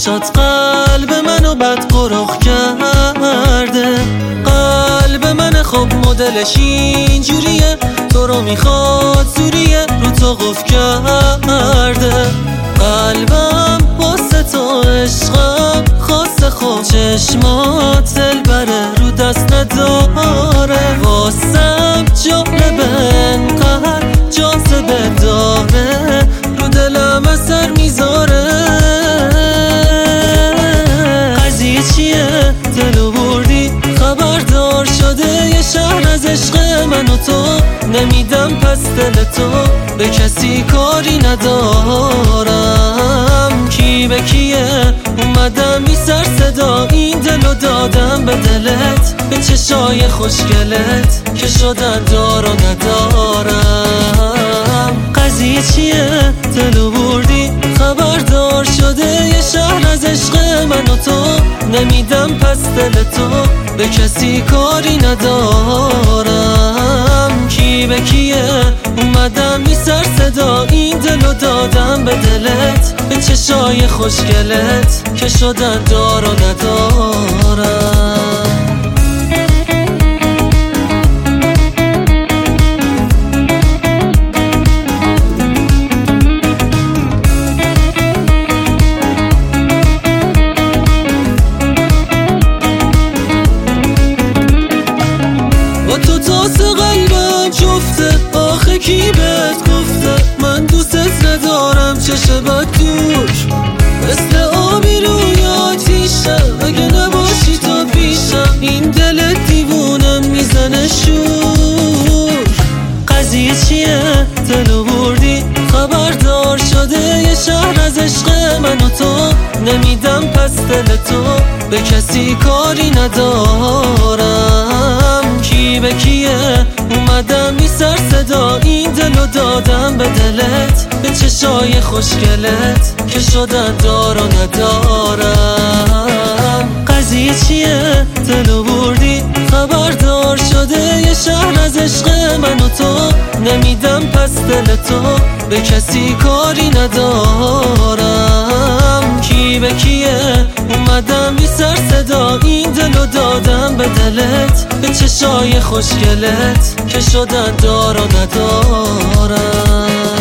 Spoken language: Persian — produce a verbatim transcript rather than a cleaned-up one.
چشات قلب منو بد قرخ کرده. قلب من خب مدلش اینجوریه، تو رو میخواد زوریه، رو تو قف کرده. قلبم واسه تو عشقم خاصه، خب چشمات دلبره رو دست نداره. واسم جالبه انقدر جاذبه داره، رو دلم اثر میذاره. قضیه چیه دلو بردی خبردار شده یه شهر از عشق من و تو. نمیدم پس دل تو به کسی کاری ندارم. کی به کیه اومدم بی سر صدا این دلو دادم به دلت، به چشای خوشگلت که شدن دار و ندارم. قضیه چیه دلو بردی خبردار شده یه شهر از عشق من و تو. نمیدم پس دل تو به کسی کاری ندارم. کی به کیه اومدم بی سر صدا این دلو دادم به دلت، به چشای خوشگلت که شدن دار و ندارم. آخه کی بهت گفته من دوستت ندارم؟ چشه بد دور مثل آبی روی آتیشم، اگه نباشی تو پیشم این دل دیوونم میزنه شور. قضیه چیه دلو بردی خبردار شده یه شهر از عشق من و تو. نمیدم پس دل تو به کسی کاری ندارم. کی به کیه اومدم بی سر صدا این دلو دادم به دلت، به چشای خوشگلت که شدن دار و ندارم. قضیه چیه دلو بردی خبردار شده یه شهر از عشق من و تو. نمیدم پس دل تو به کسی کاری ندارم. کی به کیه اومدم بی سر صدا این دلو دادم به دلت، به چشای خوشگلت که شدن دار و ندارم.